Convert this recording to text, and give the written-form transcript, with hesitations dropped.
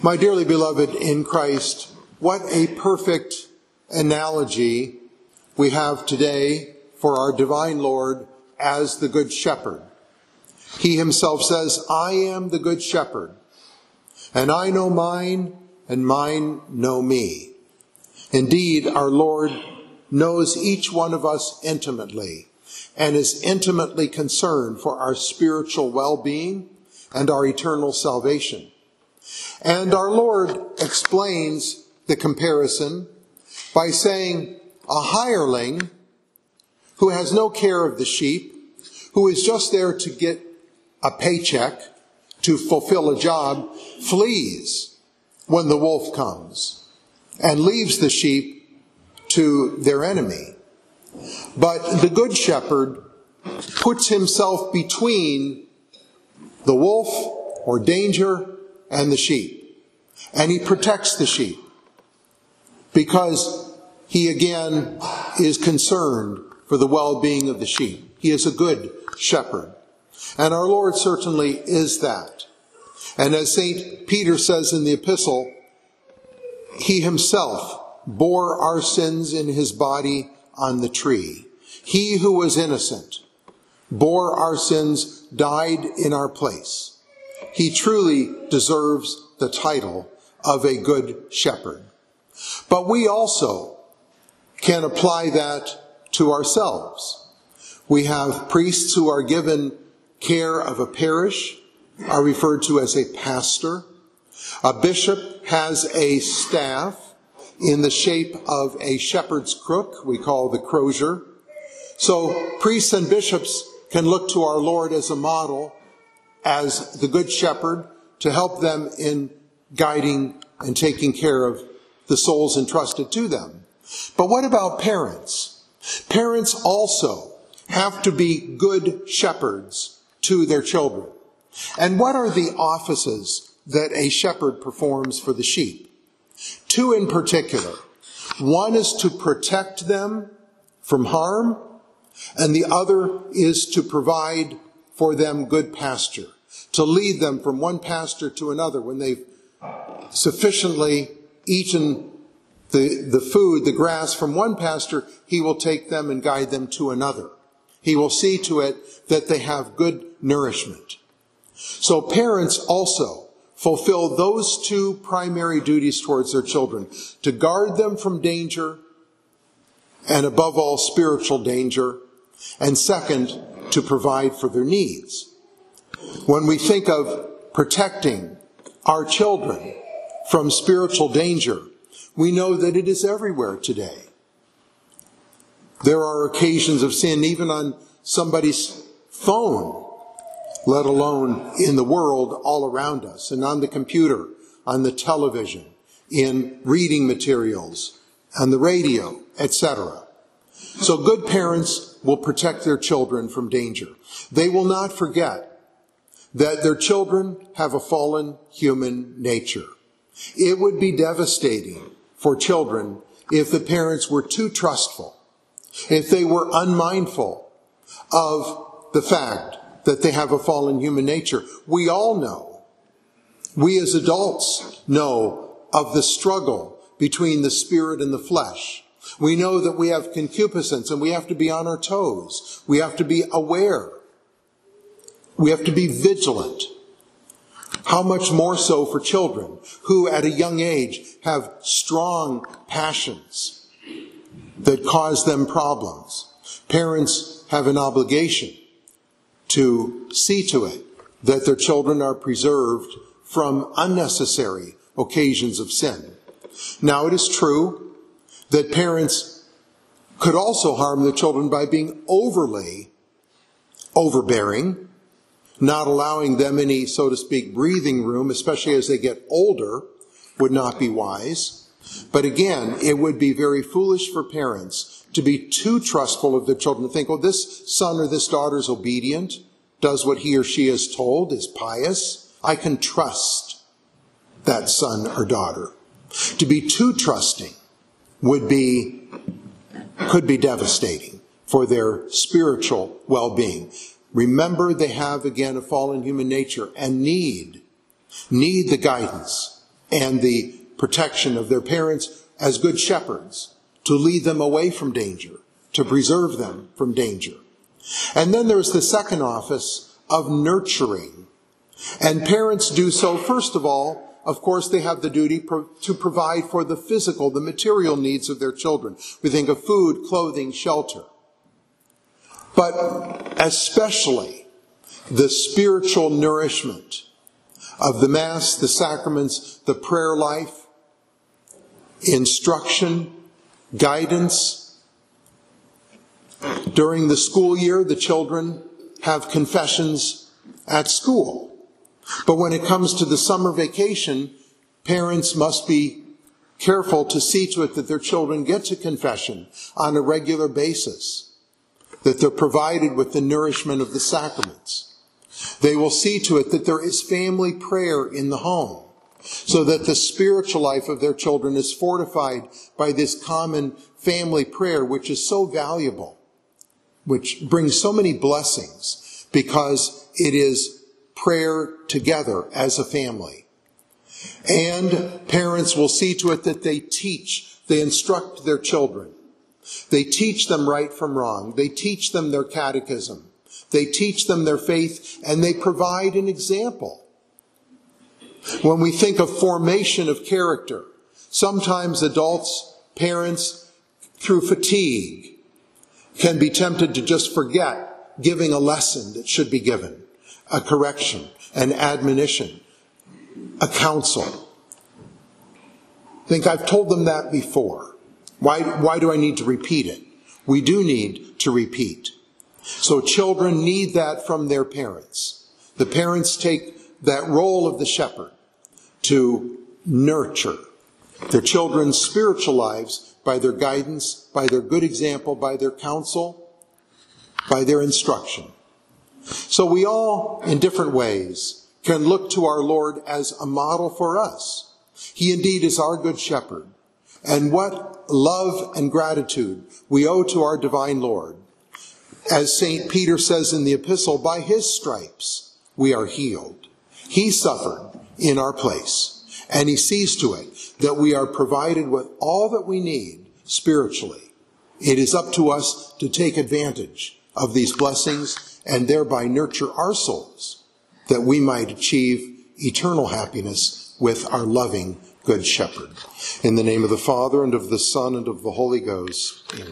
My dearly beloved in Christ, what a perfect analogy we have today for our divine Lord as the Good Shepherd. He himself says, "I am the Good Shepherd, and I know mine, and mine know me." Indeed, our Lord knows each one of us intimately and is intimately concerned for our spiritual well-being and our eternal salvation. And our Lord explains the comparison by saying, a hireling who has no care of the sheep, who is just there to get a paycheck, to fulfill a job, flees when the wolf comes and leaves the sheep to their enemy. But the Good Shepherd puts himself between the wolf or danger and the sheep. And he protects the sheep because he again is concerned for the well-being of the sheep. He is a good shepherd. And our Lord certainly is that. And as St. Peter says in the epistle, he himself bore our sins in his body on the tree. He who was innocent bore our sins, died in our place. He truly deserves the title of a good shepherd. But we also can apply that to ourselves. We have priests who are given care of a parish, are referred to as a pastor. A bishop has a staff in the shape of a shepherd's crook, we call the crozier. So priests and bishops can look to our Lord as a model, as the Good Shepherd, to help them in guiding and taking care of the souls entrusted to them. But what about parents? Parents also have to be good shepherds to their children. And what are the offices that a shepherd performs for the sheep? Two in particular. One is to protect them from harm, and the other is to provide for them good pasture, to lead them from one pasture to another. When they've sufficiently eaten the food, the grass from one pasture, he will take them and guide them to another. He will see to it that they have good nourishment. So parents also fulfill those two primary duties towards their children, to guard them from danger, and above all, spiritual danger, and second, to provide for their needs. When we think of protecting our children from spiritual danger, we know that it is everywhere today. There are occasions of sin even on somebody's phone, let alone in the world all around us, and on the computer, on the television, in reading materials, on the radio, etc. So good parents will protect their children from danger. They will not forget that their children have a fallen human nature. It would be devastating for children if the parents were too trustful, if they were unmindful of the fact that they have a fallen human nature. We all know, we as adults know of the struggle between the spirit and the flesh. We know that we have concupiscence and we have to be on our toes. We have to be aware. We have to be vigilant. How much more so for children who at a young age have strong passions that cause them problems. Parents have an obligation to see to it that their children are preserved from unnecessary occasions of sin. Now, it is true that parents could also harm their children by being overly overbearing, not allowing them any, so to speak, breathing room, especially as they get older, would not be wise. But again, it would be very foolish for parents to be too trustful of their children, to think, oh, this son or this daughter is obedient, does what he or she is told, is pious. I can trust that son or daughter. To be too trusting could be devastating for their spiritual well-being. Remember, they have again a fallen human nature and need the guidance and the protection of their parents as good shepherds, to lead them away from danger, to preserve them from danger. And then there's the second office of nurturing. And parents do so, first of all, of course, they have the duty to provide for the physical, the material needs of their children. We think of food, clothing, shelter. But especially the spiritual nourishment of the Mass, the sacraments, the prayer life, instruction, guidance. During the school year, the children have confessions at school. But when it comes to the summer vacation, parents must be careful to see to it that their children get to confession on a regular basis, that they're provided with the nourishment of the sacraments. They will see to it that there is family prayer in the home, so that the spiritual life of their children is fortified by this common family prayer, which is so valuable, which brings so many blessings, because it is prayer together as a family. And parents will see to it that they instruct their children. They teach them right from wrong. They teach them their catechism. They teach them their faith, and they provide an example. When we think of formation of character, sometimes adults, parents, through fatigue, can be tempted to just forget giving a lesson that should be given, a correction, an admonition, a counsel. I think I've told them that before. Why do I need to repeat it? We do need to repeat. So children need that from their parents. The parents take that role of the shepherd to nurture their children's spiritual lives by their guidance, by their good example, by their counsel, by their instruction. So we all, in different ways, can look to our Lord as a model for us. He indeed is our good shepherd. And what love and gratitude we owe to our divine Lord. As St. Peter says in the epistle, by his stripes we are healed. He suffered in our place, and he sees to it that we are provided with all that we need spiritually. It is up to us to take advantage of these blessings and thereby nurture our souls, that we might achieve eternal happiness with our loving Good Shepherd. In the name of the Father, and of the Son, and of the Holy Ghost. Amen.